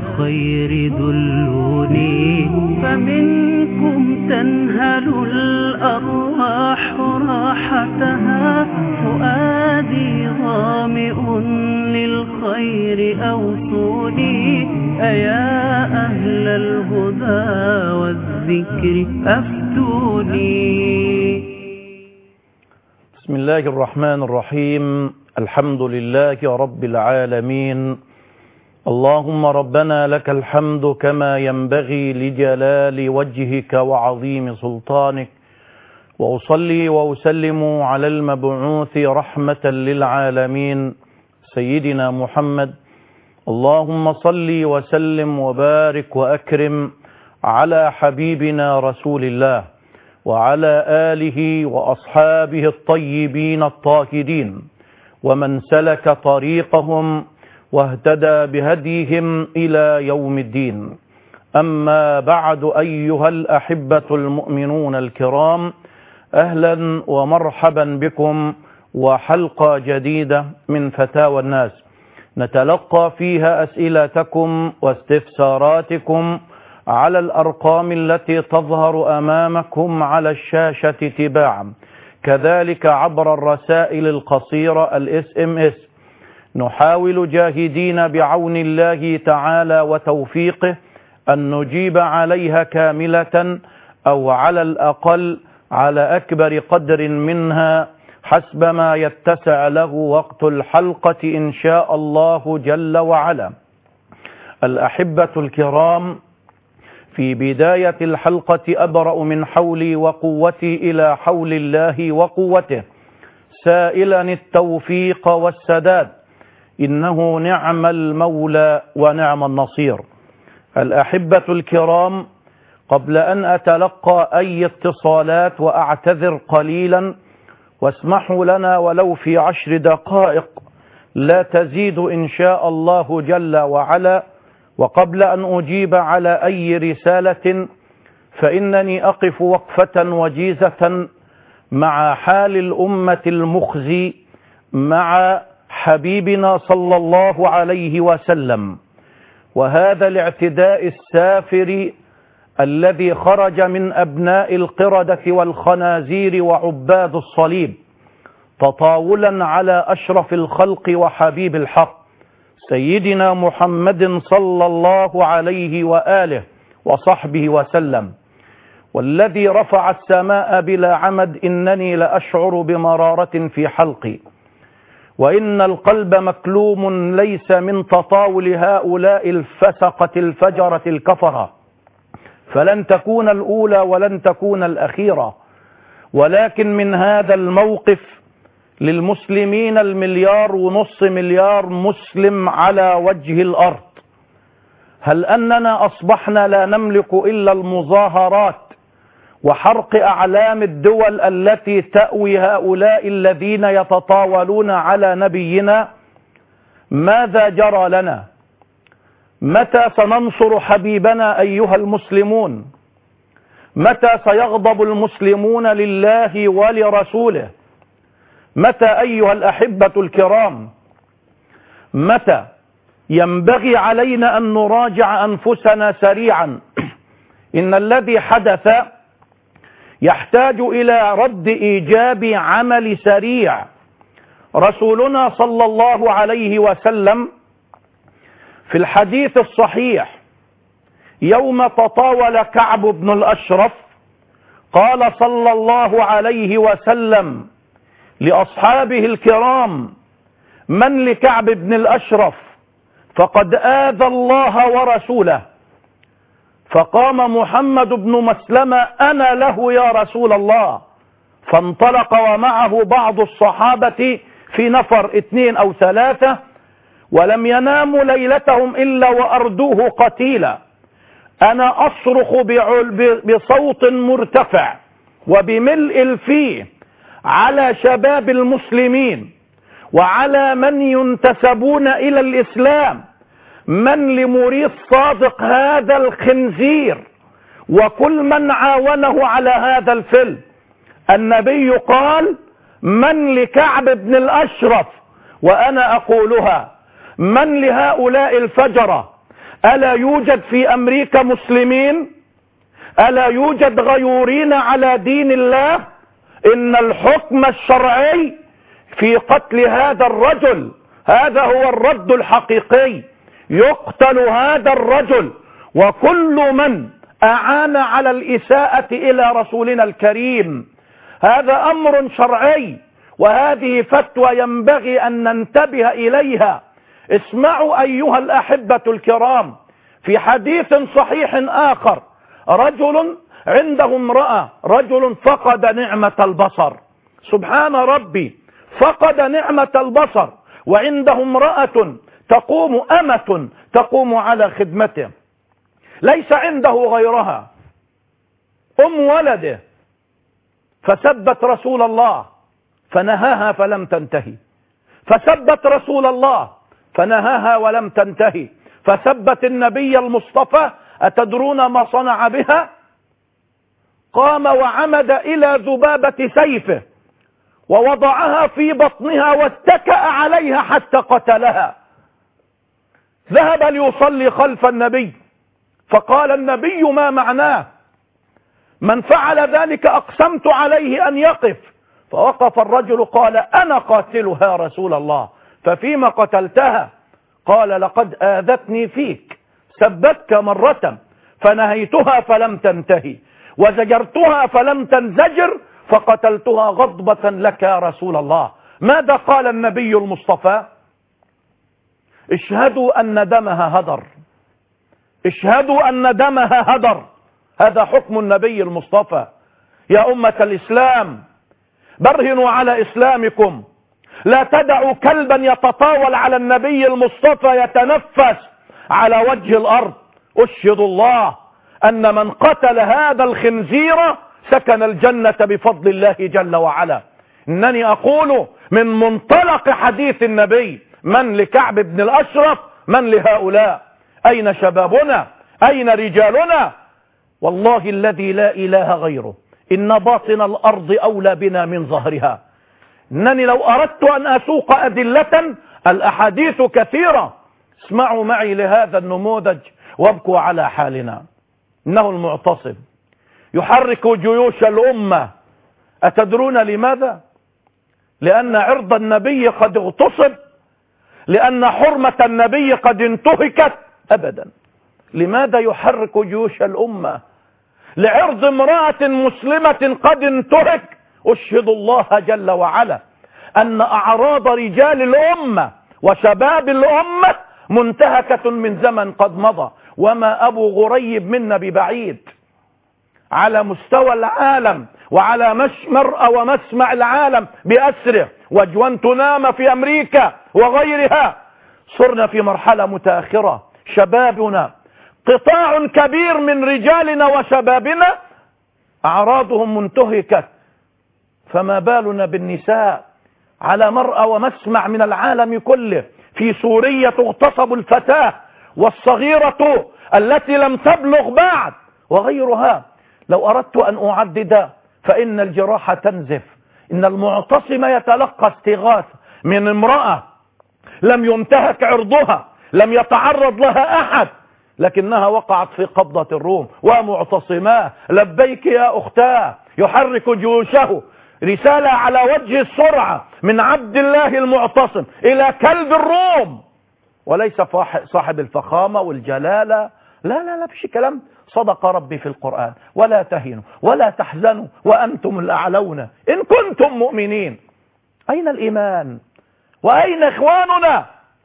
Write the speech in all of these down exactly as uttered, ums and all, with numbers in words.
الخير دلوني، فمنكم تنهل الأرواح راحتها. فؤادي ظامئ للخير أوصوني، أيا أهل الهدى والذكر أفتوني. بسم الله الرحمن الرحيم. الحمد لله رب العالمين. اللهم ربنا لك الحمد كما ينبغي لجلال وجهك وعظيم سلطانك، وأصلي وأسلم على المبعوث رحمة للعالمين سيدنا محمد. اللهم صل وسلم وبارك وأكرم على حبيبنا رسول الله وعلى آله وأصحابه الطيبين الطاهرين، ومن سلك طريقهم واهتدى بهديهم إلى يوم الدين. أما بعد، أيها الأحبة المؤمنون الكرام، أهلا ومرحبا بكم وحلقة جديدة من فتاوى الناس نتلقى فيها أسئلتكم واستفساراتكم على الأرقام التي تظهر أمامكم على الشاشة تباعا، كذلك عبر الرسائل القصيرة الاس ام اس. نحاول جاهدين بعون الله تعالى وتوفيقه أن نجيب عليها كاملة أو على الأقل على أكبر قدر منها حسب ما يتسع له وقت الحلقة إن شاء الله جل وعلا. الأحبة الكرام، في بداية الحلقة أبرأ من حولي وقوتي إلى حول الله وقوته، سائلا التوفيق والسداد، إنه نعم المولى ونعم النصير. الأحبة الكرام، قبل أن أتلقى أي اتصالات وأعتذر قليلا، واسمحوا لنا ولو في عشر دقائق لا تزيد إن شاء الله جل وعلا، وقبل أن أجيب على أي رسالة فإنني أقف وقفة وجيزة مع حال الأمة المخزي مع حبيبنا صلى الله عليه وسلم، وهذا الاعتداء السافر الذي خرج من أبناء القردة والخنازير وعباد الصليب، تطاولا على أشرف الخلق وحبيب الحق سيدنا محمد صلى الله عليه وآله وصحبه وسلم، والذي رفع السماء بلا عمد. إنني لأشعر بمرارة في حلقي، وإن القلب مكلوم ليس من تطاول هؤلاء الفسقة الفجرة الكفرة، فلن تكون الأولى ولن تكون الأخيرة، ولكن من هذا الموقف للمسلمين المليار ونص مليار مسلم على وجه الأرض. هل أننا أصبحنا لا نملك إلا المظاهرات وحرق أعلام الدول التي تأوي هؤلاء الذين يتطاولون على نبينا؟ ماذا جرى لنا؟ متى سننصر حبيبنا أيها المسلمون؟ متى سيغضب المسلمون لله ولرسوله؟ متى أيها الأحبة الكرام؟ متى ينبغي علينا أن نراجع أنفسنا سريعا؟ إن الذي حدث يحتاج إلى رد إيجابي عمل سريع. رسولنا صلى الله عليه وسلم في الحديث الصحيح يوم تطاول كعب بن الأشرف قال صلى الله عليه وسلم لأصحابه الكرام: من لكعب بن الأشرف فقد آذى الله ورسوله. فقام محمد بن مسلمة: أنا له يا رسول الله. فانطلق ومعه بعض الصحابة في نفر اثنين أو ثلاثة، ولم يناموا ليلتهم إلا وأردوه قتيلا. أنا أصرخ بصوت مرتفع وبملء الفيه على شباب المسلمين وعلى من ينتسبون إلى الإسلام: من لمريد صادق هذا الخنزير وكل من عاونه على هذا الفيلم؟ النبي قال: من لكعب بن الأشرف؟ وأنا أقولها: من لهؤلاء الفجرة ألا يوجد في أمريكا مسلمين؟ ألا يوجد غيورين على دين الله؟ إن الحكم الشرعي في قتل هذا الرجل، هذا هو الرد الحقيقي. يقتل هذا الرجل وكل من أعان على الإساءة إلى رسولنا الكريم. هذا أمر شرعي، وهذه فتوى ينبغي أن ننتبه إليها. اسمعوا أيها الأحبة الكرام، في حديث صحيح آخر، رجل عنده امرأة، رجل فقد نعمة البصر، سبحان ربي، فقد نعمة البصر، وعنده امرأة تقوم أمة تقوم على خدمته، ليس عنده غيرها، أم ولده، فسبت رسول الله فنهاها فلم تنتهي، فسبت رسول الله فنهاها ولم تنتهي، فسبت النبي المصطفى. أتدرون ما صنع بها؟ قام وعمد إلى ذبابة سيفه ووضعها في بطنها واتكأ عليها حتى قتلها. ذهب ليصلي خلف النبي، فقال النبي: ما معناه؟ من فعل ذلك أقسمت عليه أن يقف. فوقف الرجل قال: أنا قاتلها يا رسول الله. ففيما قتلتها؟ قال: لقد آذتني فيك، سبتك مرة فنهيتها فلم تنتهي، وزجرتها فلم تنزجر، فقتلتها غضبة لك يا رسول الله. ماذا قال النبي المصطفى؟ اشهدوا أن دمها هدر، اشهدوا أن دمها هدر. هذا حكم النبي المصطفى. يا أمة الإسلام، برهنوا على إسلامكم، لا تدعوا كلبا يتطاول على النبي المصطفى يتنفس على وجه الأرض. أشهد الله أن من قتل هذا الخنزير سكن الجنة بفضل الله جل وعلا. إنني أقول من منطلق حديث النبي: من لكعب بن الأشرف، من لهؤلاء؟ أين شبابنا؟ أين رجالنا؟ والله الذي لا إله غيره إن باطن الأرض أولى بنا من ظهرها. إنني لو أردت أن أسوق أدلة، الأحاديث كثيرة. اسمعوا معي لهذا النموذج وابكوا على حالنا. إنه المعتصم يحرك جيوش الأمة. أتدرون لماذا؟ لأن عرض النبي قد اغتصب، لأن حرمة النبي قد انتهكت؟ أبدا. لماذا يحرك جيوش الأمة؟ لعرض امرأة مسلمة قد انتهك. أشهد الله جل وعلا أن أعراض رجال الأمة وشباب الأمة منتهكة من زمن قد مضى، وما أبو غريب منا ببعيد. على مستوى العالم وعلى مش مرأى ومسمع العالم بأسره، وجوانتناما في أمريكا وغيرها، صرنا في مرحلة متأخرة. شبابنا، قطاع كبير من رجالنا وشبابنا أعراضهم منتهكة، فما بالنا بالنساء؟ على مرأى ومسمع من العالم كله. في سوريا تغتصب الفتاة والصغيرة التي لم تبلغ بعد وغيرها. لو أردت أن أعدد فإن الجراح تنزف. إن المعتصم يتلقى استغاثة من امرأة لم ينتهك عرضها، لم يتعرض لها أحد، لكنها وقعت في قبضة الروم ومعتصماه. لبيك يا أختاه. يحرك جيوشه. رسالة على وجه السرعة من عبد الله المعتصم إلى كلب الروم، وليس صاحب الفخامة والجلالة. لا لا لا، فيش كلام. صدق ربي في القرآن: ولا تهنوا ولا تحزنوا وأنتم الأعلون إن كنتم مؤمنين. أين الإيمان؟ وأين إخواننا؟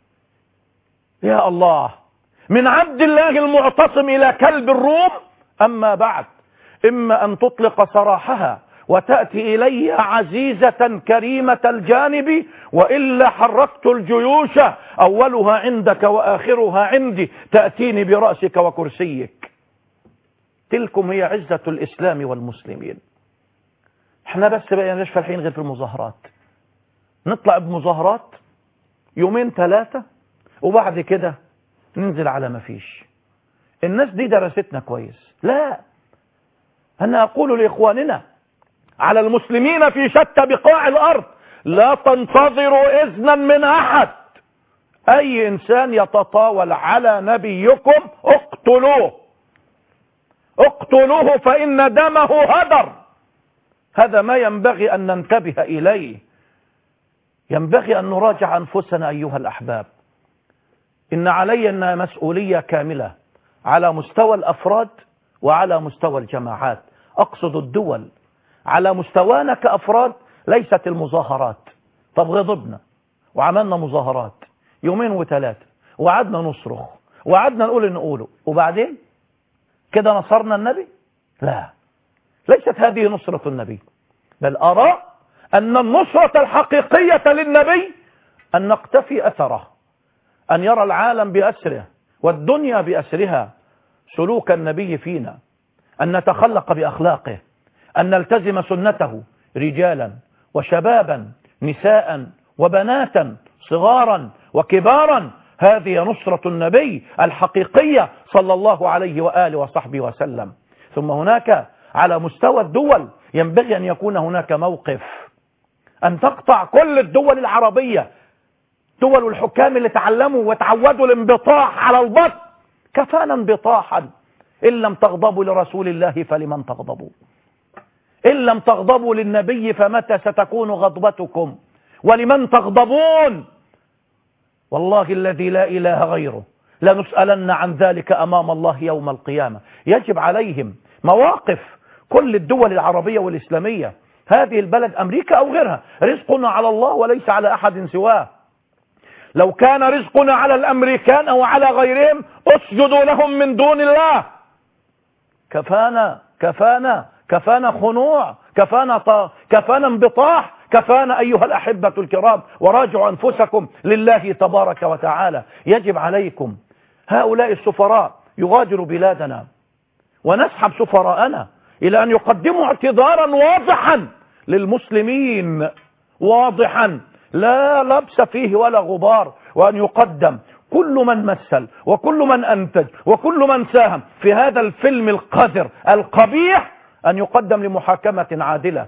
يا الله، من عبد الله المعتصم إلى كلب الروم. أما بعد، إما أن تطلق سراحها وتأتي إلي عزيزة كريمة الجانب، وإلا حركت الجيوش أولها عندك وآخرها عندي، تأتيني برأسك وكرسيك. تلكم هي عزة الإسلام والمسلمين. احنا بس بقيناش فالحين غير في المظاهرات. نطلع بمظاهرات يومين ثلاثة وبعد كده ننزل على ما فيش. الناس دي درستنا كويس. لا، أنا أقول لإخواننا على المسلمين في شتى بقاع الأرض: لا تنتظروا إذنا من أحد. أي إنسان يتطاول على نبيكم اقتلوه، اقتلوه فإن دمه هدر. هذا ما ينبغي أن ننتبه إليه. ينبغي أن نراجع أنفسنا أيها الأحباب. إن علينا مسؤولية كاملة على مستوى الأفراد وعلى مستوى الجماعات. أقصد الدول. على مستوانا كأفراد ليست المظاهرات. طب غضبنا وعملنا مظاهرات يومين وثلاثة وعدنا نصرخ وعدنا نقول نقوله وبعدين كده نصرنا النبي؟ لا، ليست هذه نصرة النبي. بل أرى أن النصرة الحقيقية للنبي أن نقتفي أثره، أن يرى العالم بأسره والدنيا بأسرها سلوك النبي فينا، أن نتخلق بأخلاقه، أن نلتزم سنته رجالا وشبابا نساء وبناتا صغارا وكبارا. هذه نصرة النبي الحقيقية صلى الله عليه وآله وصحبه وسلم. ثم هناك على مستوى الدول ينبغي أن يكون هناك موقف، أن تقطع كل الدول العربية، دول الحكام اللي تعلموا وتعودوا الانبطاح على البطن. كفانا انبطاحا. إن لم تغضبوا لرسول الله فلمن تغضبوا؟ إن لم تغضبوا للنبي فمتى ستكون غضبتكم؟ ولمن تغضبون؟ والله الذي لا إله غيره لنسألن عن ذلك أمام الله يوم القيامة. يجب عليهم مواقف كل الدول العربية والإسلامية. هذه البلد أمريكا أو غيرها رزقنا على الله وليس على أحد سواه. لو كان رزقنا على الأمريكان أو على غيرهم اسجدوا لهم من دون الله. كفانا كفانا كفانا خنوع، كفانا ط... كفانا انبطاح، كفانا أيها الأحبة الكرام. وراجعوا أنفسكم لله تبارك وتعالى. يجب عليكم هؤلاء السفراء يغادروا بلادنا ونسحب سفراءنا إلى أن يقدموا اعتذارا واضحا للمسلمين، واضحا لا لبس فيه ولا غبار، وأن يقدم كل من مثل وكل من أنتج وكل من ساهم في هذا الفيلم القذر القبيح أن يقدم لمحاكمة عادلة.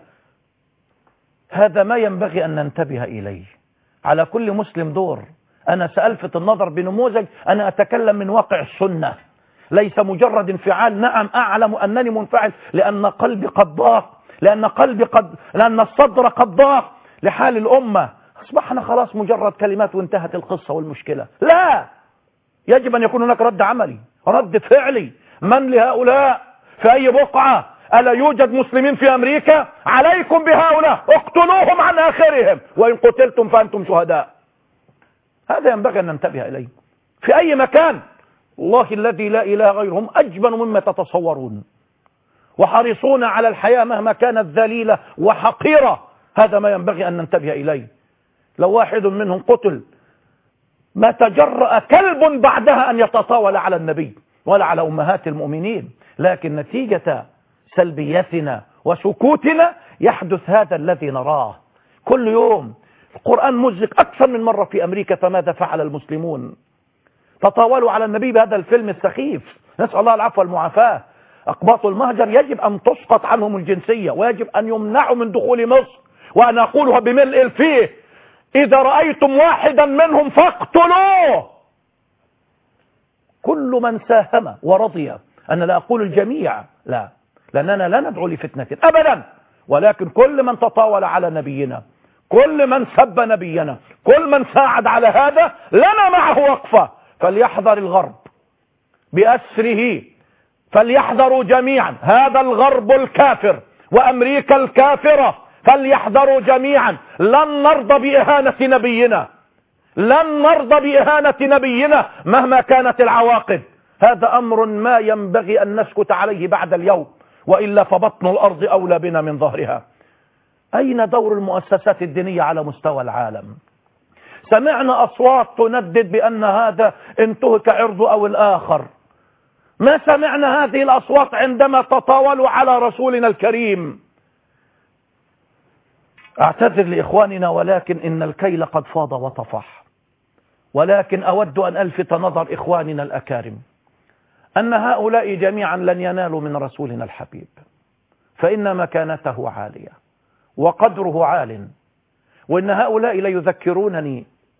هذا ما ينبغي أن ننتبه إليه. على كل مسلم دور. أنا سألفت النظر بنموذج، أنا أتكلم من واقع السنة، ليس مجرد انفعال. نعم أعلم أنني منفعل لأن قلبي قد ضاق، لأن قلبي قد لأن الصدر قد ضاق لحال الأمة. أصبحنا خلاص مجرد كلمات وانتهت القصة والمشكلة. لا، يجب أن يكون هناك رد عملي، رد فعلي. من لهؤلاء في أي بقعة؟ ألا يوجد مسلمين في أمريكا؟ عليكم بهؤلاء، اقتلوهم عن آخرهم، وإن قتلتم فأنتم شهداء. هذا ينبغي أن ننتبه إليه في أي مكان. الله الذي لا إله غيرهم أجبن مما تتصورون، وحريصون على الحياة مهما كانت ذليلة وحقيرة. هذا ما ينبغي أن ننتبه إليه. لو واحد منهم قتل ما تجرأ كلب بعدها أن يتطاول على النبي ولا على أمهات المؤمنين. لكن نتيجة سلبيتنا وسكوتنا يحدث هذا الذي نراه كل يوم. القرآن مزق أكثر من مرة في أمريكا، فماذا فعل المسلمون؟ تطاولوا على النبي بهذا الفيلم السخيف. نسأل الله العفو والمعافاة. أقباط المهجر يجب أن تسقط عنهم الجنسية، ويجب أن يمنعوا من دخول مصر. وأنا أقولها بملء الفيه: إذا رأيتم واحدا منهم فاقتلوه. كل من ساهم ورضي. أنا لا أقول الجميع، لا، لأننا لا ندعو لفتنة أبدا، ولكن كل من تطاول على نبينا، كل من سب نبينا، كل من ساعد على هذا لنا معه وقفة. فليحذر الغرب بأسره، فليحذروا جميعا هذا الغرب الكافر وأمريكا الكافرة، فليحذروا جميعا. لن نرضى بإهانة نبينا، لن نرضى بإهانة نبينا مهما كانت العواقب. هذا أمر ما ينبغي أن نسكت عليه بعد اليوم، وإلا فبطن الأرض أولى بنا من ظهرها. أين دور المؤسسات الدينية على مستوى العالم؟ سمعنا أصوات تندد بأن هذا انتهك عرضه أو الآخر. ما سمعنا هذه الأصوات عندما تطاولوا على رسولنا الكريم. أعتذر لإخواننا، ولكن إن الكيل قد فاض وطفح. ولكن أود أن ألفت نظر إخواننا الأكارم أن هؤلاء جميعا لن ينالوا من رسولنا الحبيب، فإن مكانته عالية وقدره عال. وإن هؤلاء ليذكرونني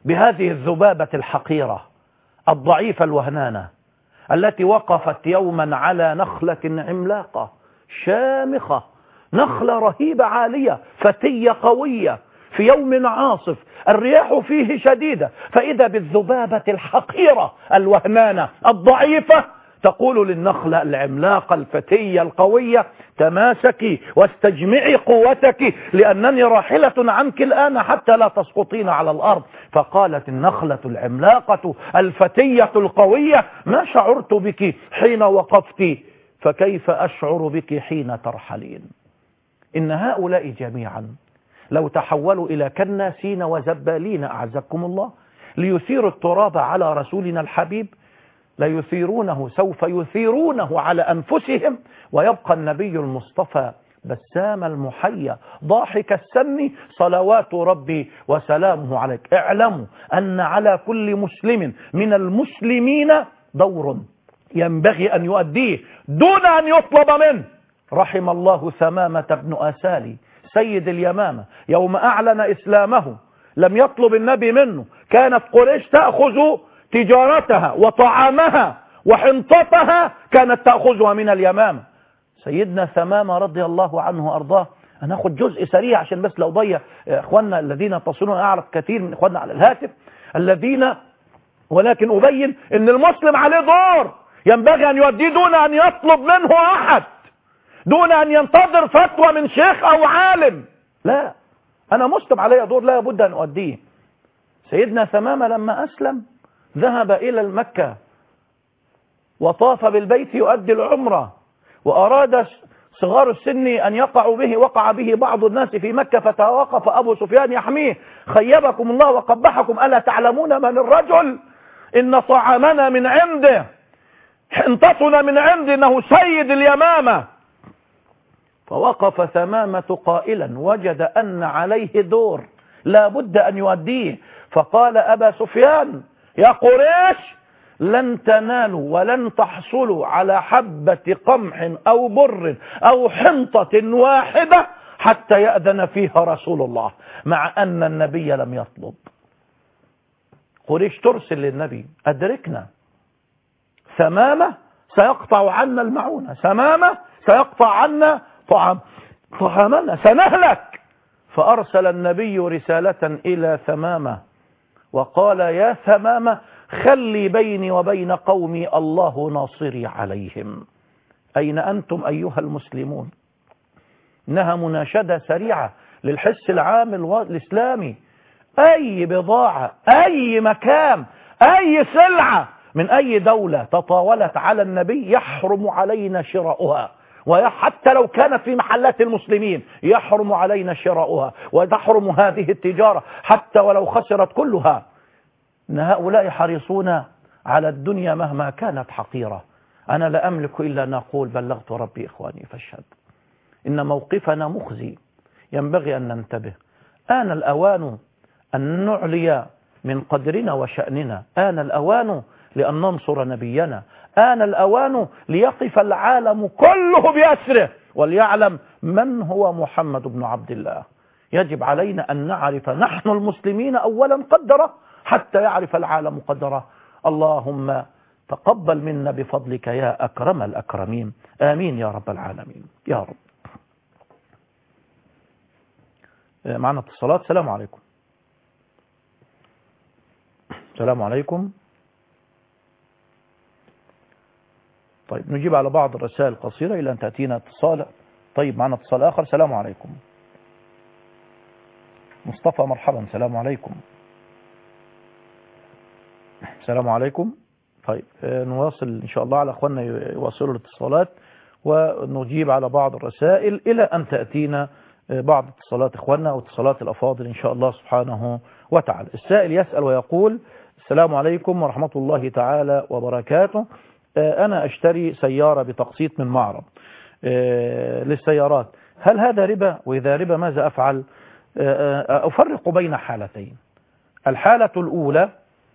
بهذه الذبابة الحقيرة الضعيفة الوهنانة التي وقفت يوما على نخلة عملاقة شامخة، نخلة رهيبة عالية فتية قوية في يوم عاصف الرياح فيه شديدة، فإذا بالذبابة الحقيرة الوهنانة الضعيفة تقول للنخلة العملاقة الفتية القوية تماسكي واستجمعي قوتك لأنني راحلة عنك الآن حتى لا تسقطين على الأرض. فقالت النخلة العملاقة الفتية القوية ما شعرت بك حين وقفت، فكيف أشعر بك حين ترحلين؟ إن هؤلاء جميعا لو تحولوا إلى كناسين وزبالين أعزكم الله ليثيروا التراب على رسولنا الحبيب ليثيرونه، سوف يثيرونه على أنفسهم، ويبقى النبي المصطفى بسام المحيا ضاحك السن صلوات ربي وسلامه عليك. اعلموا أن على كل مسلم من المسلمين دور ينبغي أن يؤديه دون أن يطلب منه. رحم الله ثمامة بن أسالي سيد اليمامة يوم أعلن إسلامه لم يطلب النبي منه، كانت قريش تأخذ تجارتها وطعامها وحنطتها كانت تأخذها من اليمامة. سيدنا ثمامة رضي الله عنه وأرضاه، هناخد جزء سريع عشان بس لو ضيع إخواننا الذين تصلون، أعرف كثير من إخواننا على الهاتف الذين، ولكن أبين أن المسلم عليه دور ينبغي أن يؤديه دون أن يطلب منه أحد، دون أن ينتظر فتوى من شيخ أو عالم. لا، أنا مسلم علي دور لا بد أن أؤديه. سيدنا ثمامة لما أسلم ذهب إلى المكة وطاف بالبيت يؤدي العمرة، وأراد صغار السن أن يقعوا به، وقع به بعض الناس في مكة فتوقف أبو سفيان يحميه، خيبكم الله وقبحكم، ألا تعلمون من الرجل؟ إن طعامنا من عنده، حنطتنا من عنده، إنه سيد اليمامة. فوقف ثمامة قائلا وجد أن عليه دور لا بد أن يؤديه، فقال أبا سفيان يا قريش لن تنالوا ولن تحصلوا على حبة قمح أو بر أو حنطة واحدة حتى يأذن فيها رسول الله، مع أن النبي لم يطلب. قريش ترسل للنبي أدركنا، ثمامة سيقطع عنا المعونة، ثمامة سيقطع عنا طعام طعامنا، سنهلك. فأرسل النبي رسالة إلى ثمامة وقال يا ثمامة خلي بيني وبين قومي الله ناصري عليهم. أين أنتم أيها المسلمون؟ إنها مناشدة سريعة للحس العام الإسلامي. أي بضاعة، أي مكان، أي سلعة من أي دولة تطاولت على النبي يحرم علينا شراؤها، وحتى لو كانت في محلات المسلمين يحرم علينا شراؤها، وتحرم هذه التجارة حتى ولو خسرت كلها. إن هؤلاء حريصون على الدنيا مهما كانت حقيرة. أنا لا أملك إلا أن أقول بلغت ربي إخواني فاشهد. إن موقفنا مخزي، ينبغي أن ننتبه. آن الأوان أن نعلي من قدرنا وشأننا، آن الأوان لأن ننصر نبينا، آن الأوان ليقف العالم كله بأسره وليعلم من هو محمد بن عبد الله. يجب علينا أن نعرف نحن المسلمين أولا قدره حتى يعرف العالم قدره. اللهم تقبل منا بفضلك يا أكرم الأكرمين، آمين يا رب العالمين يا رب. معنا اتصالات. السلام عليكم. السلام عليكم. طيب نجيب على بعض الرسائل القصيرة إلى أن تأتينا اتصال. طيب معنا اتصال آخر. السلام عليكم. مصطفى مرحبا. السلام عليكم. السلام عليكم. طيب نواصل إن شاء الله على أخواننا يواصلوا الاتصالات ونجيب على بعض الرسائل إلى أن تأتينا بعض اتصالات إخواننا واتصالات الأفاضل إن شاء الله سبحانه وتعالى. السائل يسأل ويقول السلام عليكم ورحمة الله تعالى وبركاته. أنا أشتري سيارة بتقسيط من معرض للسيارات، هل هذا ربا؟ وإذا ربا ماذا أفعل؟ أفرق بين حالتين. الحالة الأولى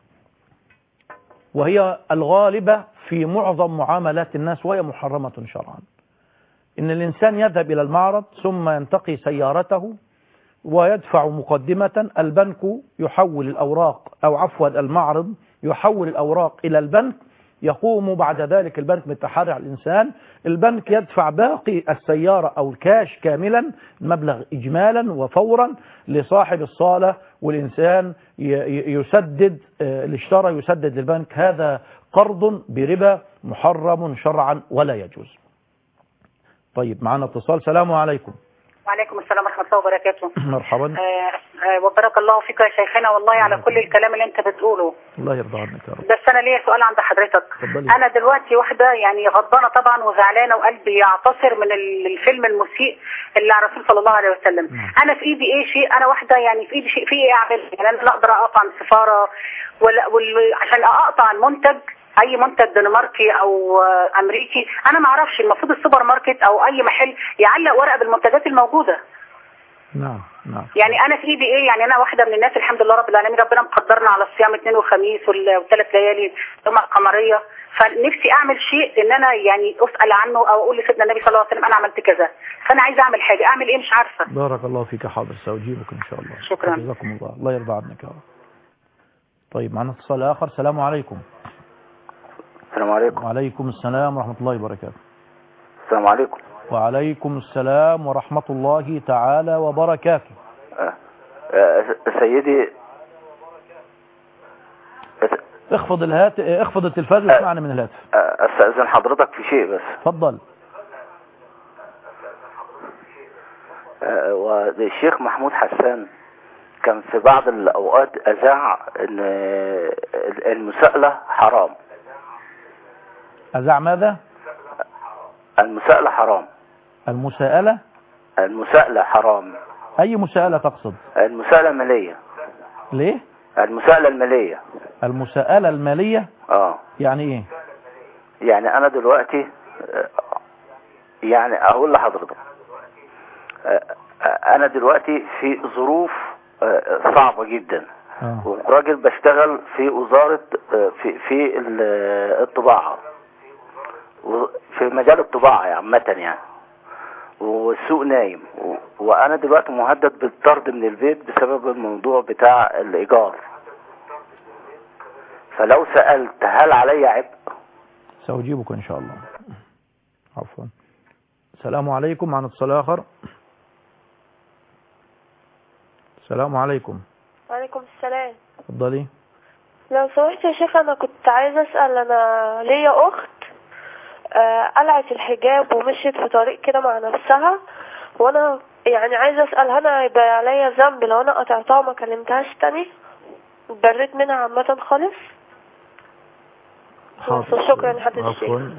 وهي الغالبة في معظم معاملات الناس وهي محرمة شرعا، إن الإنسان يذهب إلى المعرض ثم ينتقي سيارته ويدفع مقدمة. البنك يحول الأوراق أو عفوا المعرض يحول الأوراق إلى البنك، يقوم بعد ذلك البنك بالتحري على الإنسان. البنك يدفع باقي السيارة أو الكاش كاملا مبلغ إجمالا وفورا لصاحب الصالة، والإنسان يسدد اللي اشترى يسدد للبنك. هذا قرض بربا محرم شرعا ولا يجوز. طيب معنا اتصال. سلام عليكم. وعليكم السلام ورحمة الله وبركاته. مرحبا. آه آه وبارك الله فيك يا شيخنا والله على كل الكلام اللي انت بتقوله. الله يرضى عنك يا رب. بس انا ليا سؤال عند حضرتك. فضلي. انا دلوقتي واحدة يعني غضبانة طبعا وزعلانة وقلبي يعتصر من الفيلم المسيء اللي على الرسول صلى الله عليه وسلم. م. انا في ايدي ايه شيء، انا واحدة يعني في ايدي شيء، في ايه اعمل؟ يعني انا لا اقدر اقطع السفارة ولا وال... عشان اقطع المنتج، اي منتج دنماركي او امريكي، انا ما اعرفش. المفروض السوبر ماركت او اي محل يعلق ورقة بالمنتجات الموجودة. نعم نعم. يعني انا في ايدي ايه؟ يعني انا واحده من الناس الحمد لله رب العالمين، ربنا مقدرنا على الصيام اثنين وخميس والثلاث ليالي الجمعه القمريه، فنفسي اعمل شيء ان انا يعني اسال عنه او اقول لسيدنا النبي صلى الله عليه وسلم انا عملت كذا، فانا عايزه اعمل حاجه، اعمل ايه؟ مش عارفه. بارك الله فيك. حاضر ساجيبك ان شاء الله. شكرا. جزاكم الله. الله يرضى عنك يا رب. طيب معنا اتصال اخر. السلام عليكم. السلام عليكم. وعليكم السلام ورحمه الله وبركاته. السلام عليكم. وعليكم السلام ورحمة الله تعالى وبركاته. أه. أه. سيدي اخفض الهات اخفض التلفاز واسمعنا من الهاتف. استاذن حضرتك في شيء بس. اتفضل. أه. والشيخ محمود حسان كان في بعض الاوقات اذاع ان المساءلة حرام. اذاع ماذا؟ المساءلة حرام. المساءلة المساءلة حرام. أي مساءلة تقصد؟ المساءلة المالية. ليه؟ المساءلة المالية. المساءلة المالية؟ اه يعني ايه؟ يعني انا دلوقتي يعني اقول لحضرتك انا دلوقتي في ظروف صعبة جدا. آه. وراجل بشتغل في وزارة في في الطباعة، في مجال الطباعة عامة يعني، والسوق نايم، وانا دلوقتي مهدد بالطرد من البيت بسبب الموضوع بتاع الايجار. فلو سألت هل علي عبء؟ سأجيبك ان شاء الله. عفوا. السلام عليكم. معنا اتصال اخر. السلام عليكم. وعليكم السلام. اتفضلي. لو سمحت يا شيخ انا كنت عايزه اسال، انا ليا اخت آه قلعت الحجاب ومشيت في طريق كده مع نفسها، وانا يعني عايزه اسال هل هيبقى عليا ذنب لو انا قطعتها وما كلمتهاش تاني؟ بريت منها عامه خالص. حاضر. شكرا لحضرتك الشيخ. عفوا.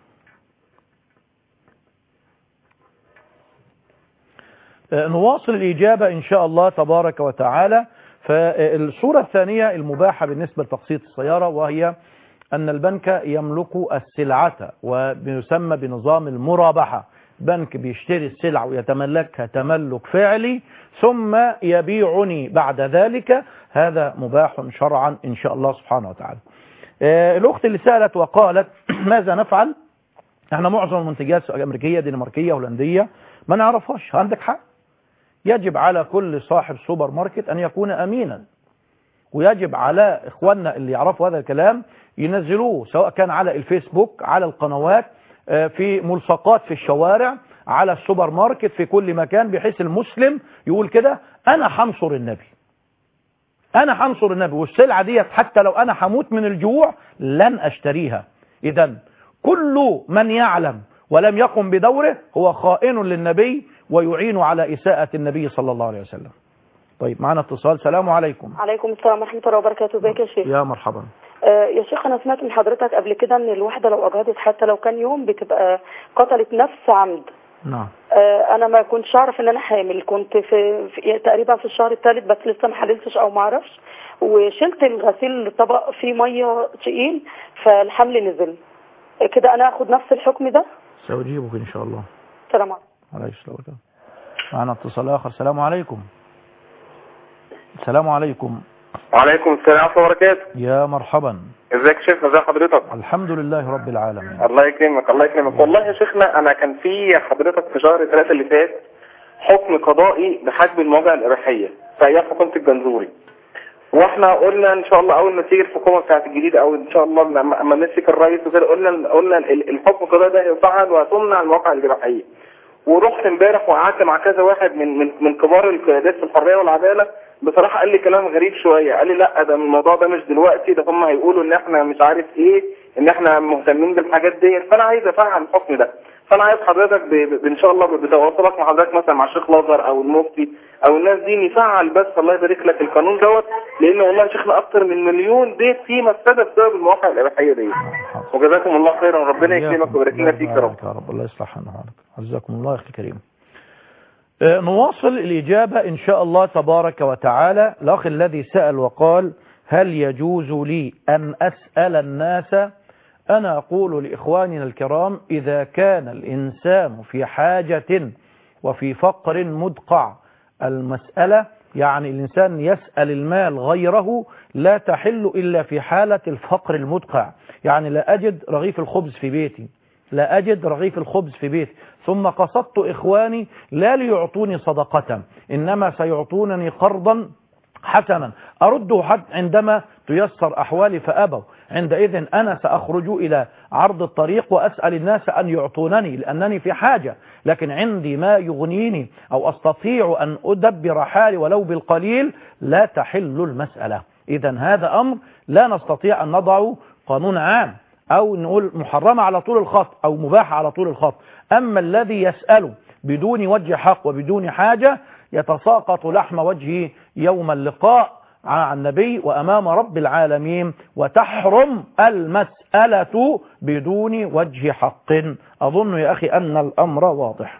نواصل الإجابة إن شاء الله تبارك وتعالى. فالصورة الثانية المباحة بالنسبة لتقسيط السيارة، وهي أن البنك يملك السلعة ويسمى بنظام المرابحة. بنك بيشتري السلع ويتملكها تملك فعلي ثم يبيعني بعد ذلك، هذا مباح شرعا إن شاء الله سبحانه وتعالى. الأخت اللي سألت وقالت ماذا نفعل؟ احنا معظم المنتجات الأمريكية دنماركية هولندية ما نعرفهاش. عندك حق. يجب على كل صاحب سوبر ماركت أن يكون أمينا، ويجب على إخواننا اللي يعرفوا هذا الكلام ينزلوه، سواء كان على الفيسبوك، على القنوات، في ملصقات في الشوارع، على السوبر ماركت، في كل مكان، بحيث المسلم يقول كده أنا حنصر النبي، أنا حنصر النبي، والسلعة ديت حتى لو أنا حموت من الجوع لن أشتريها. إذن كل من يعلم ولم يقم بدوره هو خائن للنبي ويعين على إساءة النبي صلى الله عليه وسلم. طيب معنا اتصال. سلام عليكم. عليكم السلام ورحمة الله وبركاته. ازيك يا شيخ؟ يا مرحبا. آه يا شيخ أنا سمعت من حضرتك قبل كده أن الواحدة لو أجهضت حتى لو كان يوم بتبقى قتلت نفس عمد. نعم. آه أنا ما كنتش أعرف أن أنا حامل، كنت في, في تقريبا في الشهر الثالث بس لسه ما حللتش أو ما أعرفش، وشلت الغسيل طبق فيه مية تقيل فالحمل نزل كده، أنا أخد نفس الحكم ده؟ سأجيبك إن شاء الله. السلام عليكم. عليك السلام. معنا اتصال آخر. السلام عليكم. السلام عليكم. وعليكم السلام ورحمة الله وبركاته. يا مرحبا. ازيك يا شيخنا؟ ازي حضرتك؟ الحمد لله رب العالمين. الله يكرمك. الله يكرمك. والله يا شيخنا انا كان في حضرتك في شهر ثلاثة اللي فات حكم قضائي بحجب المواجهة الإباحية في أيام حكومة الجنزوري. واحنا قلنا ان شاء الله اول ما تيجي الحكومه بتاعت الجديده او ان شاء الله لما نمسك الرئيس وكده قلنا قلنا الحكم القضائي ده هيفعل وهتمنع المواقع الاباحيه. ورحت امبارح وقعدت مع كذا واحد من من من كبار القيادات في الحريه والعداله، بصراحه قال لي كلام غريب شويه، قال لي لا ده الموضوع ده مش دلوقتي، ده هم هيقولوا ان احنا مش عارف ايه، ان احنا مهتمين بالحاجات دي. فانا عايز افعل الحكم ده. فانا عايز حضرتك ب... ب... ان شاء الله بتواصلك مع حضرتك مثلا مع الشيخ لازر او المفتي او الناس دي نفعل بس الله يبارك لك القانون دوت، لان والله يا شيخنا اكتر من مليون بيت فيه مفسده بسبب المواقع الاباحيه دي. وجزاكم الله خيرا وربنا يكرمك ويبارك لنا فيك يا رب. يا رب الله يصلح حالك. جزاكم الله يا اخي الكريم. آه نواصل الاجابه ان شاء الله تبارك وتعالى. الاخ الذي سال وقال هل يجوز لي ان اسال الناس؟ أنا أقول لإخواننا الكرام إذا كان الإنسان في حاجة وفي فقر مدقع، المسألة يعني الإنسان يسأل المال غيره لا تحل إلا في حالة الفقر المدقع. يعني لا أجد رغيف الخبز في بيتي، لا أجد رغيف الخبز في بيتي، ثم قصدت إخواني لا ليعطوني صدقة إنما سيعطونني قرضا حسنا أرده حتى عندما تيسر أحوالي فأبوا. عندئذ أنا سأخرج إلى عرض الطريق وأسأل الناس أن يعطونني لأنني في حاجة، لكن عندي ما يغنيني أو أستطيع أن أدبر حالي ولو بالقليل لا تحل المسألة. إذن هذا أمر لا نستطيع أن نضعه قانون عام أو نقول محرمة على طول الخط أو مباحة على طول الخط. أما الذي يسأل بدون وجه حق وبدون حاجة يتساقط لحم وجهه يوم اللقاء مع النبي وأمام رب العالمين، وتحرم المسألة بدون وجه حق. أظن يا أخي أن الأمر واضح.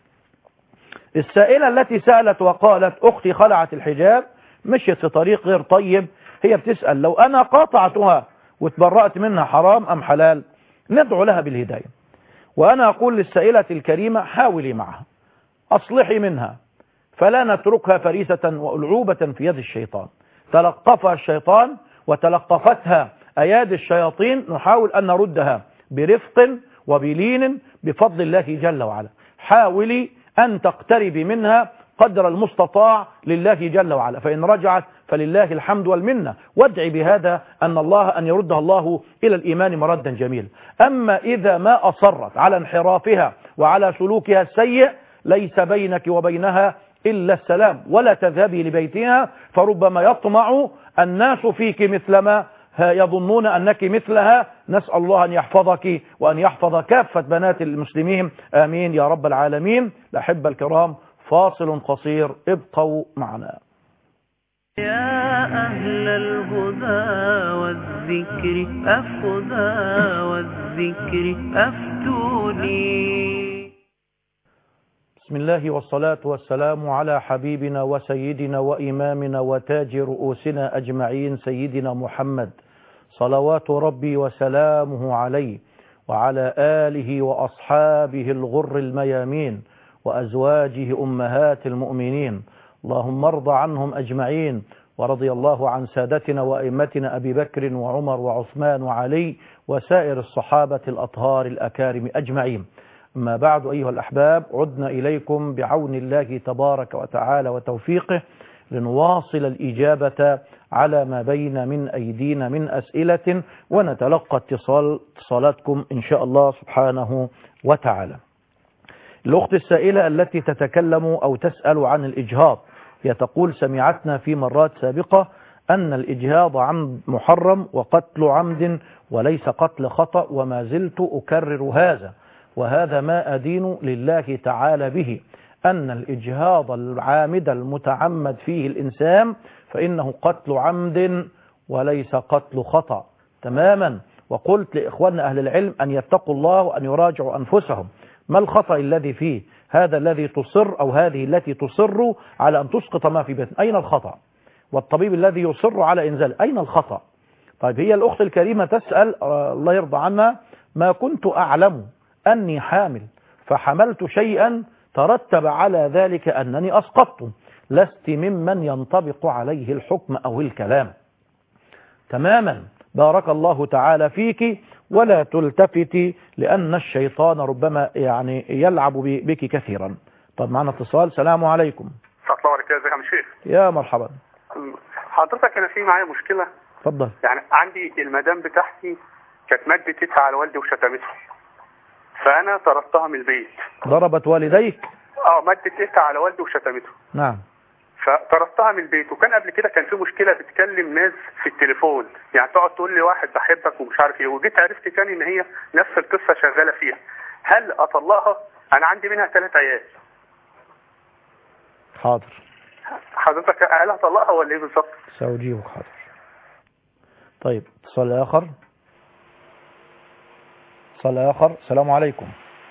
السائلة التي سألت وقالت أختي خلعت الحجاب مشيت في طريق غير طيب، هي بتسأل لو أنا قاطعتها وتبرأت منها حرام أم حلال؟ ندعو لها بالهداية. وأنا أقول للسائلة الكريمة حاولي معها، أصلحي منها، فلا نتركها فريسة وألعوبة في يد الشيطان. تلقفها الشيطان وتلقفتها أيادي الشياطين، نحاول أن نردها برفق وبلين بفضل الله جل وعلا. حاولي أن تقتربي منها قدر المستطاع لله جل وعلا، فإن رجعت فلله الحمد والمنة، وادعي بهذا أن الله أن يردها الله إلى الإيمان مردا جميلا. أما إذا ما أصرت على انحرافها وعلى سلوكها السيء ليس بينك وبينها إلا السلام، ولا تذهبي لبيتها، فربما يطمع الناس فيك مثلما يظنون أنك مثلها. نسأل الله أن يحفظك وأن يحفظ كافة بنات المسلمين، آمين يا رب العالمين. الأحبة الكرام فاصل قصير، ابقوا معنا. يا أهل الهدى والذكر أفهدى والذكر أفتوني. بسم الله والصلاة والسلام على حبيبنا وسيدنا وإمامنا وتاج رؤوسنا أجمعين سيدنا محمد صلوات ربي وسلامه عليه وعلى آله وأصحابه الغر الميامين وأزواجه أمهات المؤمنين. اللهم ارض عنهم أجمعين، ورضي الله عن سادتنا وأئمتنا أبي بكر وعمر وعثمان وعلي وسائر الصحابة الأطهار الأكارم أجمعين. أما بعد أيها الأحباب، عدنا إليكم بعون الله تبارك وتعالى وتوفيقه لنواصل الإجابة على ما بين من أيدينا من أسئلة، ونتلقى اتصال اتصالاتكم إن شاء الله سبحانه وتعالى. الأخت السائلة التي تتكلم أو تسأل عن الإجهاض، هي تقول سمعتنا في مرات سابقة أن الإجهاض عمد محرم وقتل عمد وليس قتل خطأ، وما زلت أكرر هذا، وهذا ما أدين لله تعالى به، أن الإجهاض العامد المتعمد فيه الإنسان فإنه قتل عمد وليس قتل خطأ تماما. وقلت لإخواننا أهل العلم أن يتقوا الله وأن يراجعوا أنفسهم، ما الخطأ الذي فيه؟ هذا الذي تصر أو هذه التي تصر على أن تسقط ما في بيتنا، أين الخطأ؟ والطبيب الذي يصر على إنزال، أين الخطأ؟ طيب هي الأخت الكريمة تسأل الله يرضى عنها، ما كنت أعلم أني حامل فحملت شيئا ترتب على ذلك أنني أسقطت، لست ممن ينطبق عليه الحكم أو الكلام تماما. بارك الله تعالى فيك، ولا تلتفتي لأن الشيطان ربما يعني يلعب بك كثيرا. طب معنا اتصال. سلام عليكم. السلام الله عليكم. ازيك يا عم شيخ؟ يا مرحبا. حضرتك انا في معايا مشكله. اتفضل. يعني عندي المدام بتاعتي كانت مدت ايدها على والدي وشتمته، فانا طردتها من البيت. ضربت والديك؟ اه مدت ايدها على والدي وشتمته. نعم. فطردتها من البيت. وكان قبل كده كان في مشكله بتكلم ناس في التليفون، يعني تقعد تقول لي واحد بحبك ومش عارف ايه، وجيت عرفت تاني ان هي نفس القصه شغاله فيها. هل اطلقها؟ انا عندي منها ثلاث عيال. حاضر. حضرتك هل اطلقها ولا ايه بالظبط؟ سأجيبك. حاضر. طيب اتصال آخر. اتصال آخر. السلام عليكم.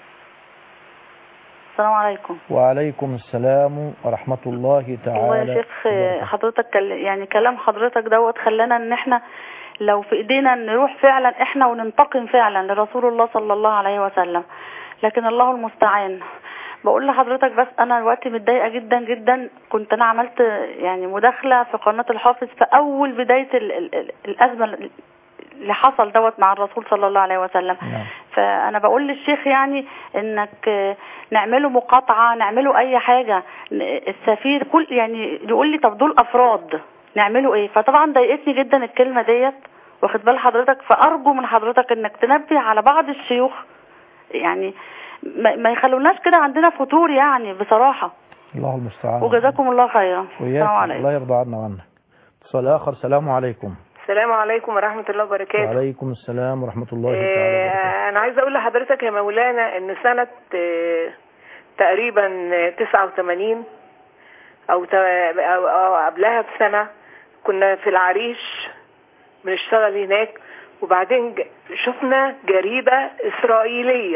السلام عليكم. وعليكم السلام ورحمة الله تعالى. والله يا شيخ حضرتك يعني كلام حضرتك دوت خلانا ان احنا لو في ايدينا نروح فعلا احنا وننتقم فعلا لرسول الله صلى الله عليه وسلم، لكن الله المستعان. بقول لحضرتك بس انا دلوقتي متضايقه جدا جدا. كنت انا عملت يعني مداخله في قناه الحافظ في اول بدايه ال ال ال الازمه اللي حصل دوت مع الرسول صلى الله عليه وسلم. نعم. فانا بقول للشيخ يعني انك نعمله مقاطعه، نعمله اي حاجه. السفير كل يعني يقول لي طب دول افراد نعمله ايه؟ فطبعا ضايقتني جدا الكلمه ديت، واخد بال حضرتك. فارجو من حضرتك انك تنبه على بعض الشيوخ، يعني ما يخلوناش كده عندنا فتور يعني بصراحه. الله المستعان. وجزاكم الله خيرا. السلام عليكم. الله يرضى عنا وعنك. اتصال اخر. السلام عليكم. السلام عليكم ورحمة الله وبركاته. وعليكم السلام ورحمة الله تعالى وبركاته. أنا عايزة أقول لحضرتك يا مولانا إن سنة تقريبا تسعة وثمانين أو قبلها بسنة كنا في العريش بنشتغل هناك، وبعدين شفنا جريدة إسرائيلية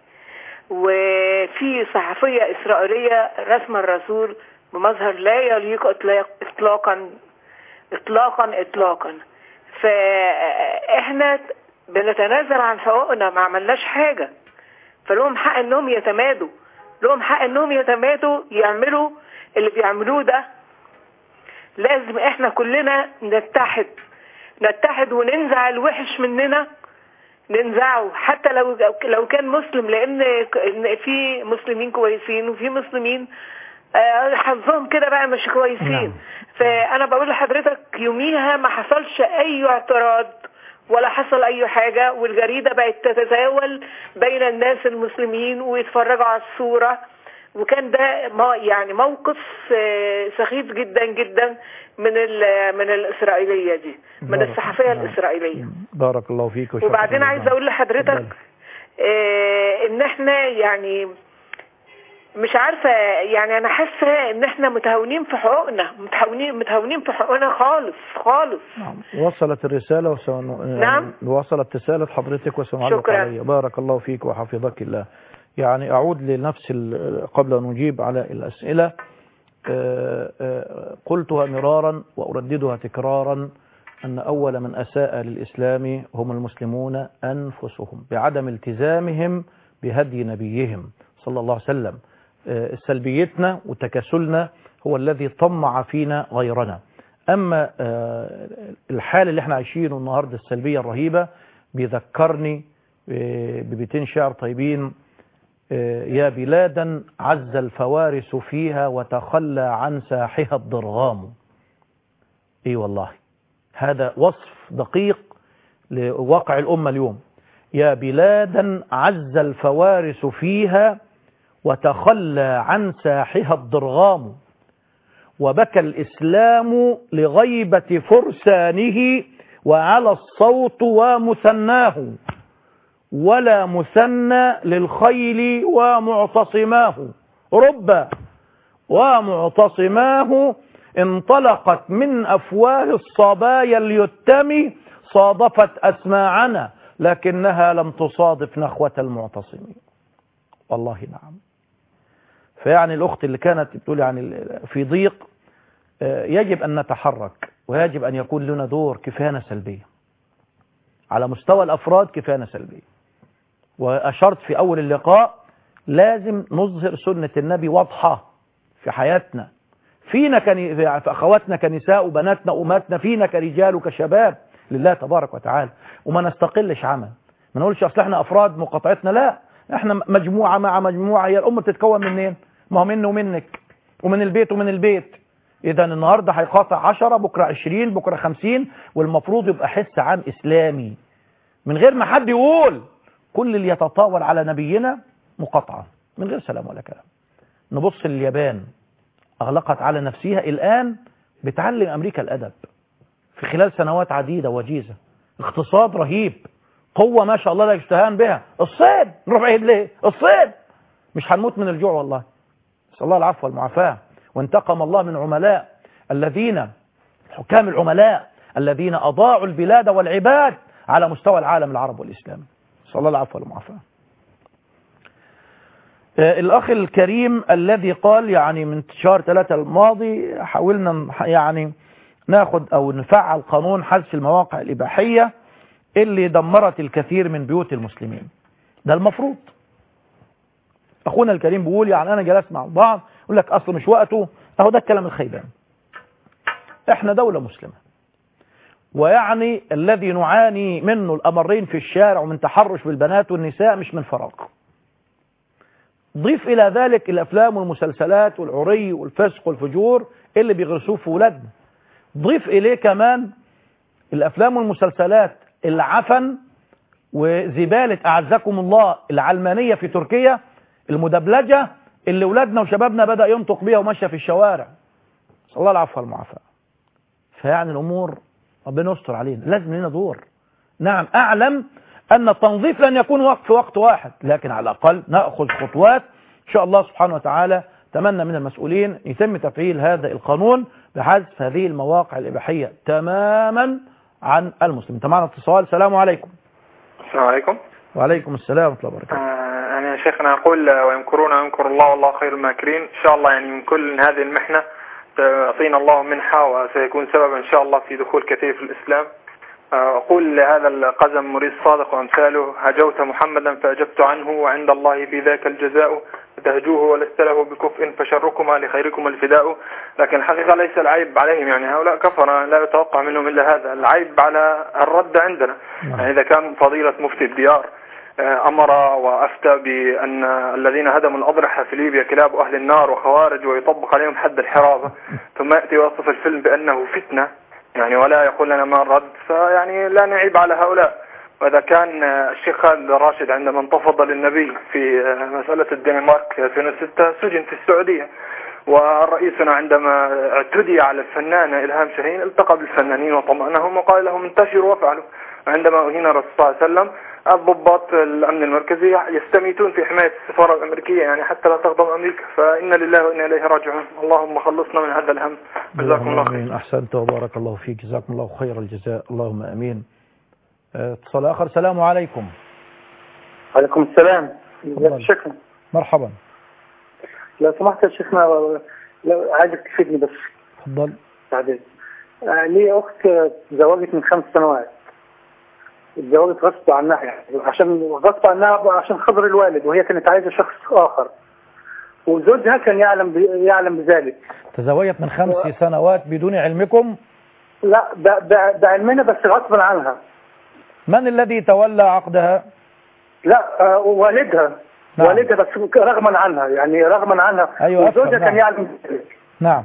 وفي صحفية إسرائيلية رسم الرسول بمظهر لا يليق إطلاقا إطلاقا إطلاقا. فإحنا بنتنازل عن حقوقنا، ما عملناش حاجة، فلهم حق إنهم يتمادوا، لهم حق إنهم يتمادوا يعملوا اللي بيعملوه ده. لازم إحنا كلنا نتحد نتحد وننزع الوحش مننا، ننزعه حتى لو لو كان مسلم، لأن في مسلمين كويسين وفي مسلمين حظهم كده بقى مش كويسين. نعم. فأنا بقول لحضرتك يوميها ما حصلش أي اعتراض ولا حصل أي حاجة، والجريدة بقت تتزاول بين الناس المسلمين ويتفرجوا على الصورة، وكان ده يعني موقف سخيف جدا جدا من من الإسرائيلية دي، من الصحفية الإسرائيلية. بارك الله فيك. وبعدين عايز أقول لحضرتك آه إن احنا يعني مش عارفة، يعني أنا حاسة إن إحنا متهاونين في حقوقنا، متهاونين متهاونين في حقوقنا خالص خالص. نعم. وصلت الرسالة وسن... نعم. وصلت رسالة حضرتك وسنعلق عليها. بارك الله فيك وحفظك الله. يعني أعود لنفس ال... قبل أن نجيب على الأسئلة. أه أه قلتها مرارا وأرددها تكرارا أن أول من أساء للإسلام هم المسلمون أنفسهم بعدم التزامهم بهدي نبيهم صلى الله عليه وسلم. سلبيتنا وتكاسلنا هو الذي طمع فينا غيرنا. أما الحال اللي احنا عايشينه النهاردة السلبية الرهيبة بيذكرني ببيتين شعر طيبين: يا بلادا عز الفوارس فيها وتخلى عن ساحها الضرغام. اي والله هذا وصف دقيق لواقع الأمة اليوم. يا بلادا عز الفوارس فيها وتخلى عن ساحها الضرغام، وبكى الإسلام لغيبة فرسانه وعلى الصوت ومثناه، ولا مثنى للخيل ومعتصماه، رب ومعتصماه انطلقت من أفواه الصبايا اليتم، صادفت أسماعنا لكنها لم تصادف نخوة المعتصمين. والله نعم. فيعني الأخت اللي كانت بتقول يعني في ضيق، يجب أن نتحرك ويجب أن يكون لنا دور كفاية سلبية على مستوى الأفراد، كفاية سلبية. وأشرت في أول اللقاء لازم نظهر سنة النبي واضحة في حياتنا، فينا كن... في أخواتنا كنساء وبناتنا وأماتنا، فينا كرجال وكشباب لله تبارك وتعالى. وما نستقلش عمل، ما نقولش أصل احنا أفراد مقاطعتنا، لا، احنا مجموعة مع مجموعة. هي الأمة تتكون منين؟ ما هو منه ومنك ومن البيت ومن البيت. إذا النهاردة هيقاطع عشرة، بكرة عشرين، بكرة خمسين، والمفروض يبقى حس عام إسلامي من غير ما حد يقول كل اللي يتطاول على نبينا مقاطعة من غير سلام ولا كلام. نبص لليابان، أغلقت على نفسها، الآن بتعلم أمريكا الأدب في خلال سنوات عديدة وجيزة، اقتصاد رهيب، قوة ما شاء الله لا يستهان بها. الصين نروح بعيد ليه؟ الصين مش هنموت من الجوع والله، نسأل الله العفو والمعافاة. وانتقم الله من عملاء الذين حكام العملاء الذين أضاعوا البلاد والعباد على مستوى العالم العربي والإسلامي، نسأل الله العفو والمعافاة. الأخ الكريم الذي قال يعني من شهر ثلاثة الماضي حاولنا يعني ناخد أو نفعل قانون حذف المواقع الإباحية اللي دمرت الكثير من بيوت المسلمين. ده المفروض. أخونا الكريم بيقول يعني أنا جلست مع بعض يقول لك أصل مش وقته، أهو ده الكلام الخيبان. إحنا دولة مسلمة، ويعني الذي نعاني منه الأمرين في الشارع ومن تحرش بالبنات والنساء مش من فراغ. ضيف إلى ذلك الأفلام والمسلسلات والعري والفسق والفجور اللي بيغرسوه في ولادنا. ضيف إليه كمان الأفلام والمسلسلات العفن وزبالة أعزكم الله العلمانية في تركيا المدبلجة اللي ولادنا وشبابنا بدأ ينطق بيها وماشية في الشوارع، صلى الله العفو والمعافاة. فيعني الأمور ربنا يستر علينا، لازم لنا دور. نعم أعلم أن التنظيف لن يكون وقت في وقت واحد، لكن على الأقل نأخذ خطوات إن شاء الله سبحانه وتعالى. تمنى من المسؤولين يتم تفعيل هذا القانون بحذف هذه المواقع الإباحية تماما عن المسلمين. معنا اتصال. السلام عليكم. السلام عليكم. وعليكم السلام ورحمة الله وبركاته. آه أنا يا شيخنا أقول ويمكرون ويمكر الله والله خير الماكرين. إن شاء الله يعني من كل هذه المحنة يعطينا الله منحة وسيكون سبب إن شاء الله في دخول كثير في الإسلام. أقول لهذا القزم مريض صادق وأمثاله: هجوت محمدا فأجبت عنه وعند الله في ذاك الجزاء، تهجوه ولست له بكفء فشركما لخيركم الفداء. لكن الحقيقة ليس العيب عليهم، يعني هؤلاء كفر لا يتوقع منهم إلا هذا. العيب على الرد عندنا. يعني إذا كان فضيلة مفتي الديار أمر وأفتى بأن الذين هدموا الأضرحة في ليبيا كلاب أهل النار وخوارج ويطبق عليهم حد الحرابة، ثم يأتي ويصف الفيلم بأنه فتنة يعني ولا يقول لنا ما الرد، فيعني لا نعيب على هؤلاء. وإذا كان الشيخ خالد الراشد عندما انتفض للنبي في مسألة الدنمارك في ألفين وستة سجن في السعودية، ورئيسنا عندما اعتدي على الفنانة إلهام شاهين التقى بالفنانين وطمأنهم وقال لهم انتشروا وافعلوا. عندما أهين الرسول صلى الله عليه وسلم الضباط الأمن المركزي يستميتون في حماية السفارة الأمريكية يعني حتى لا تغضب أمريكا. فإن لله وإنا إليه راجعون. اللهم خلصنا من هذا الهم. جزاكم الله خير. أحسنت وبارك الله فيك، جزاكم الله خير الجزاء، اللهم أمين. اتصال آخر. السلام عليكم. وعليكم السلام. شكرا. مرحبا. لو سمحت يا شيخنا لو عايزك تفيدني بس. تفضل. بعدين لي أخت تزوجت من خمس سنوات، اتزوجت غصب عنها يعني عشان غصب عنها عشان خبر الوالد، وهي كانت عايزة شخص آخر وزوجها كان يعلم يعلم بذلك. تزوجت من خمس و... سنوات بدون علمكم؟ لا بعلمنا بس غصبا عنها. من الذي تولى عقدها؟ لا آه والدها. نعم. والدها بس رغما عنها يعني رغما عنها. أيوة وزوجها نعم. كان يعلم بذلك. نعم.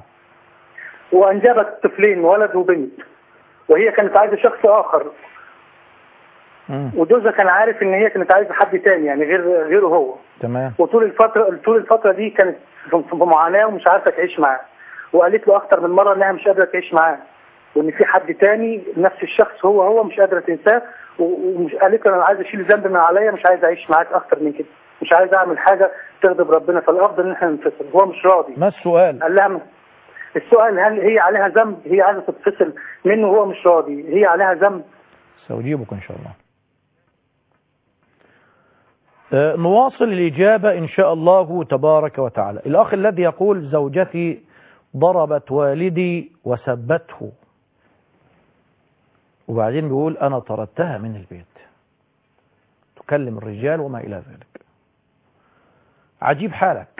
وأنجبت طفلين ولد وبنت، وهي كانت عايزة شخص آخر. وجوزها كان عارف ان هي كانت عايزه حد تاني يعني غير غيره هو. تمام. وطول الفتره طول الفتره دي كانت في معاناه ومش عارفه تعيش معاه، وقالت له اكتر من مره انها مش قادره تعيش معاه وان في حد تاني نفس الشخص هو هو مش قادره تنساه، ومش قالت له انا عايزه اشيل ذنب من عليا، مش عايزه اعيش معاك اكتر من كده، مش عايزه اعمل حاجه تغضب ربنا، فالافضل ان احنا ننفصل. هو مش راضي. ما السؤال؟ قال لها السؤال هل هي عليها ذنب؟ هي عايزه تتفصل منه وهو مش راضي، هي عليها ذنب؟ سأجيبك ان شاء الله. نواصل الإجابة إن شاء الله تبارك وتعالى. الأخ الذي يقول زوجتي ضربت والدي وسبته، وبعدين بيقول أنا طردتها من البيت، تكلم الرجال وما إلى ذلك. عجيب حالك،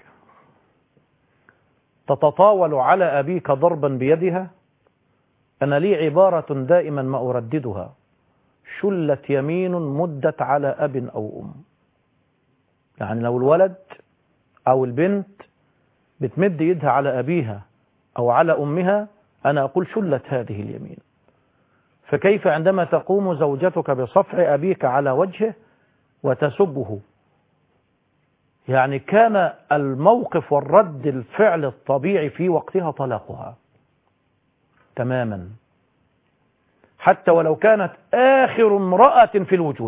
تتطاول على أبيك ضربا بيدها. أنا لي عبارة دائما ما أرددها: شلت يمين مدت على أب أو أم. يعني لو الولد أو البنت بتمد يدها على أبيها أو على أمها، أنا أقول شلت هذه اليمين. فكيف عندما تقوم زوجتك بصفع أبيك على وجهه وتسبه؟ يعني كان الموقف والرد الفعل الطبيعي في وقتها طلاقها تماما، حتى ولو كانت آخر امرأة في الوجود،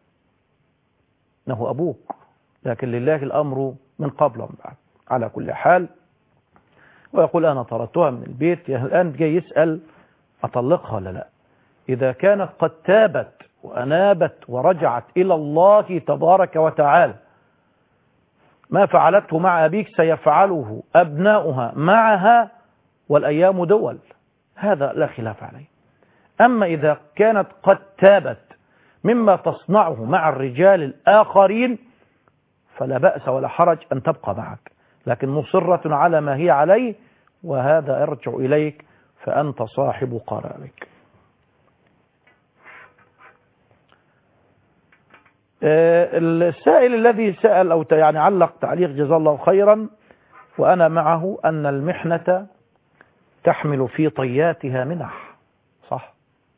إنه أبوك، لكن لله الأمر من قبل ومن بعد. على كل حال، ويقول أنا طردتها من البيت، يعني الآن جاي يسأل أطلقها ولا لا. إذا كانت قد تابت وأنابت ورجعت إلى الله تبارك وتعالى، ما فعلته مع أبيك سيفعله أبناؤها معها، والأيام دول، هذا لا خلاف عليه. أما إذا كانت قد تابت مما تصنعه مع الرجال الآخرين فلا بأس ولا حرج أن تبقى معك، لكن مصرة على ما هي عليه، وهذا يرجع إليك، فأنت صاحب قرارك. السائل الذي سأل أو يعني علق تعليق جزاه الله خيرا، وأنا معه، أن المحنة تحمل في طياتها منح. صح،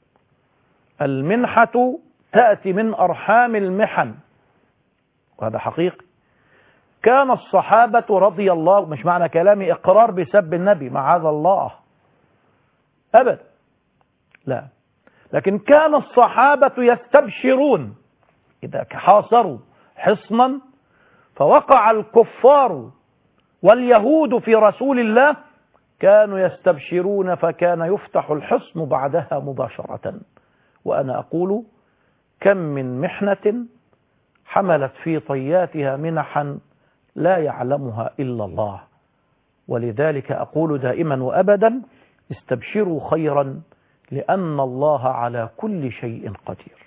المنحة تأتي من أرحام المحن، وهذا حقيقي. كان الصحابة رضي الله، مش معنى كلامي إقرار بسب النبي معاذ الله أبدا، لا، لكن كان الصحابة يستبشرون إذا حاصروا حصنا فوقع الكفار واليهود في رسول الله، كانوا يستبشرون فكان يفتح الحصن بعدها مباشرة. وأنا أقول كم من محنة حملت في طياتها منحا لا يعلمها إلا الله. ولذلك أقول دائما وأبدا استبشروا خيرا، لأن الله على كل شيء قدير.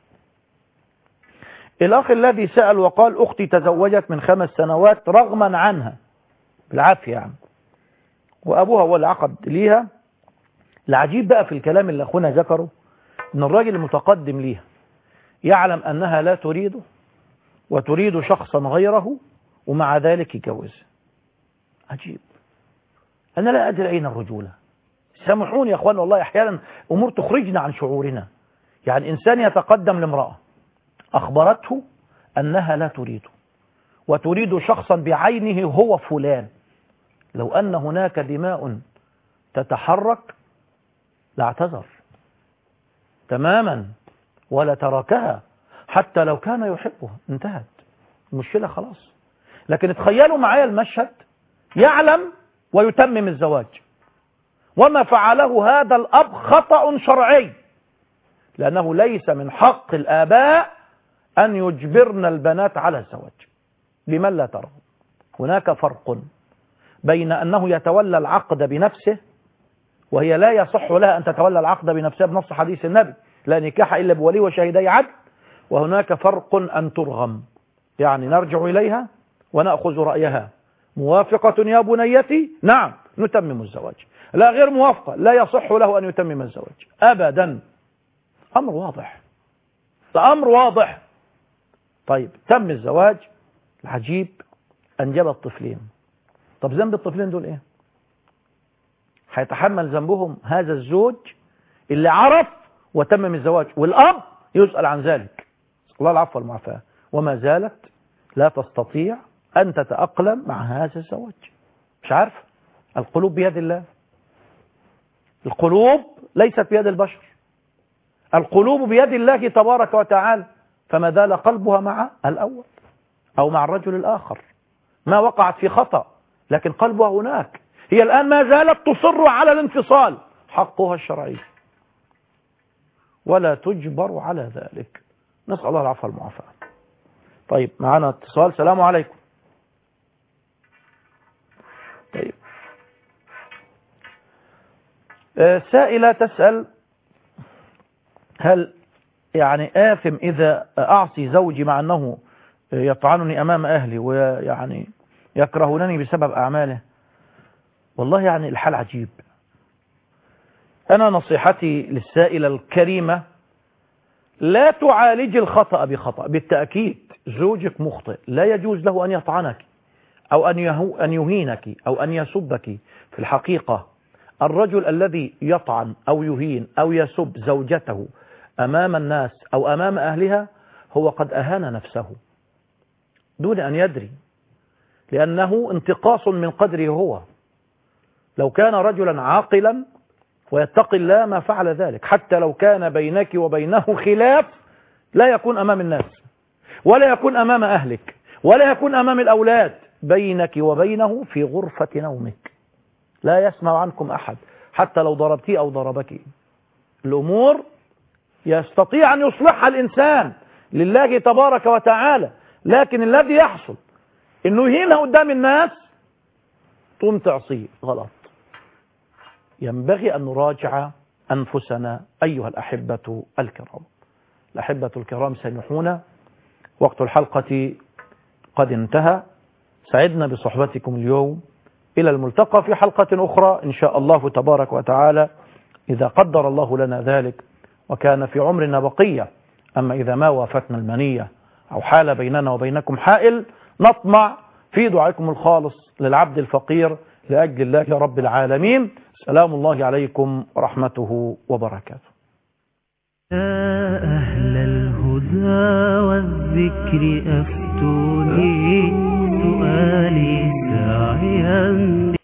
الأخ الذي سأل وقال أختي تزوجت من خمس سنوات رغما عنها بالعافية يعني، وأبوها هو اللي عقد ليها. العجيب بقى في الكلام اللي أخونا ذكره، إن الراجل المتقدم ليها يعلم أنها لا تريده وتريد شخصا غيره، ومع ذلك يجوزها. عجيب، أنا لا أدري أين الرجولة. سامحوني يا أخوان، والله أحيانا أمور تخرجنا عن شعورنا. يعني إنسان يتقدم لامرأة أخبرته أنها لا تريده وتريد شخصا بعينه هو فلان، لو أن هناك دماء تتحرك لاعتذر تماما ولا تركها، حتى لو كان يحبها، انتهت المشكلة خلاص. لكن تخيلوا معايا المشهد، يعلم ويتمم الزواج، وما فعله هذا الأب خطأ شرعي، لأنه ليس من حق الآباء أن يجبرن البنات على الزواج لمن لا ترغب. هناك فرق بين أنه يتولى العقد بنفسه، وهي لا يصح لها أن تتولى العقد بنفسها بنص حديث النبي لا نكاح إلا بولي وشهدي عدل، وهناك فرق أن ترغم، يعني نرجع إليها ونأخذ رأيها، موافقة يا بنيتي نعم نتمم الزواج، لا غير موافقة لا يصح له أن يتمم الزواج أبدا. أمر واضح، الأمر واضح. طيب تم الزواج، العجيب أنجبت طفلين. طب ذنب الطفلين دول إيه؟ هيتحمل ذنبهم هذا الزوج اللي عرف وتمم الزواج، والأب يسأل عن ذلك، الله العفو والمعافاة، وما زالت لا تستطيع أن تتأقلم مع هذا الزواج. مش عارف، القلوب بيد الله، القلوب ليست بيد البشر، القلوب بيد الله تبارك وتعالى، فما زال قلبها مع الأول أو مع الرجل الآخر، ما وقعت في خطأ لكن قلبها هناك. هي الآن ما زالت تصر على الانفصال، حقها الشرعي، ولا تجبر على ذلك. نسأل الله العفو والمعافاة. طيب معنا اتصال. السلام عليكم. طيب سائلة تسأل هل يعني آثم إذا أعصي زوجي مع أنه يطعنني أمام أهلي ويعني يكرهونني بسبب أعماله؟ والله يعني الحال عجيب. أنا نصيحتي للسائلة الكريمة لا تعالج الخطأ بخطأ. بالتأكيد زوجك مخطئ، لا يجوز له أن يطعنك أو أن يهو أن يهينك أو أن يسبك. في الحقيقة الرجل الذي يطعن أو يهين أو يسب زوجته أمام الناس أو أمام أهلها هو قد أهان نفسه دون أن يدري، لأنه انتقاص من قدره هو. لو كان رجلا عاقلا ويتقي الله ما فعل ذلك، حتى لو كان بينك وبينه خلاف لا يكون أمام الناس ولا يكون أمام أهلك ولا يكون أمام الأولاد، بينك وبينه في غرفة نومك لا يسمع عنكم أحد، حتى لو ضربتيه أو ضربك. الأمور يستطيع أن يصلحها الإنسان لله تبارك وتعالى، لكن الذي يحصل إنه يهينها قدام الناس تقوم تعصيه، غلط. ينبغي أن نراجع أنفسنا أيها الأحبة الكرام. الأحبة الكرام سامحونا، وقت الحلقة قد انتهى. سعدنا بصحبتكم اليوم، إلى الملتقى في حلقة أخرى إن شاء الله تبارك وتعالى إذا قدر الله لنا ذلك وكان في عمرنا بقية. أما إذا ما وافتنا المنية أو حال بيننا وبينكم حائل، نطمع في دعائكم الخالص للعبد الفقير لأجل الله رب العالمين. سلام الله عليكم ورحمته وبركاته. يا أهل الهدى والذكر أفتوني سؤالي داعيا